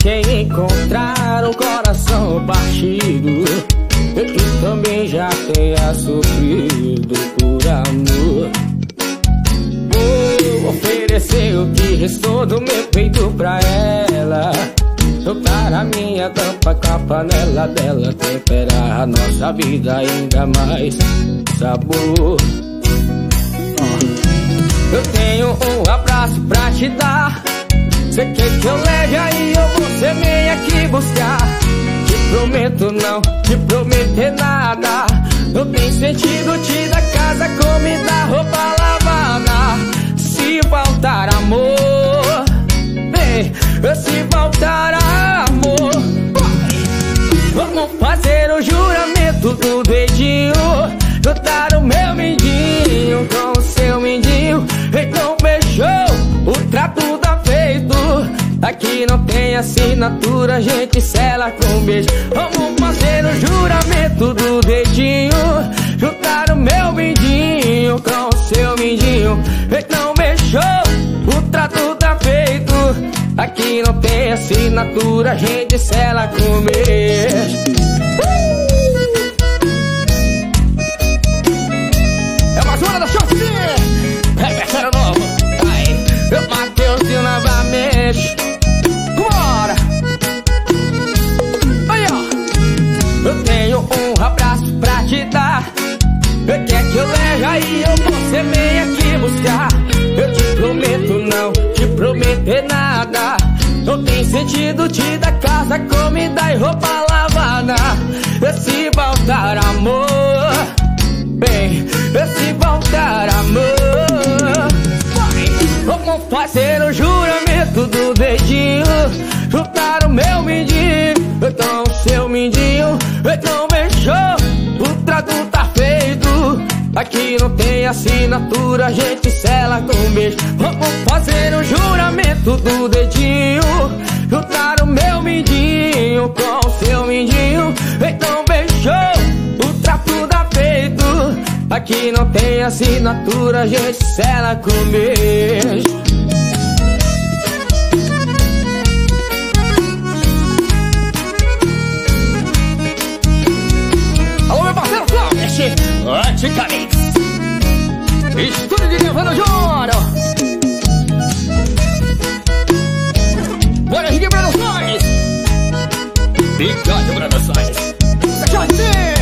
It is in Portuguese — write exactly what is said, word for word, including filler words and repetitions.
quem encontrar um coração partido e que também já tenha sofrido por amor, vou oferecer o que restou do meu peito pra ela, tocar a minha tampa com a panela dela, temperar a nossa vida ainda mais sabor. Eu tenho um abraço pra te dar, cê quer que eu leve aí ou você vem aqui buscar? Te prometo não te prometer nada, não tem sentido te dar casa, comida, roupa lavada. Se faltar amor, bem, se faltar amor, vamos fazer o juramento do dedinho, juntar o meu mindinho com o seu mindinho. Então fechou, o trato tá feito. Aqui não tem assinatura, a gente sela com beijo. Vamos fazer o juramento do dedinho, juntar o meu mindinho com o seu mindinho. Então fechou, o trato tá feito. Aqui não tem assinatura, a gente sela com beijo. É uma zona da Chorzinha, repertório novo. Aí, eu Matheusinho novamente. Bora! Aí, ó, eu tenho um abraço pra te dar. Eu quero que eu leve aí ou você vem aqui buscar? Eu te prometo não te prometer nada, não tem sentido te dar casa, comida e roupa lavada. Se faltar amor, bem, se faltar amor, vamos fazer o juramento do dedinho, juntar o meu mindinho, então o seu mindinho. Então fechou, o trato tá feito. Aqui não tem assinatura, a gente sela com beijo. Vamos fazer o juramento do dedinho, juntar o meu mindinho com o seu mindinho. Então fechou, o trato tá feito. Aqui não tem assinatura, a gente sela com beijo. Alô, meu parceiro Flávio, Anticamix, estúdio de Nirvana Júnior, Bora Henrique Produções, Bigode Produções, Jorge.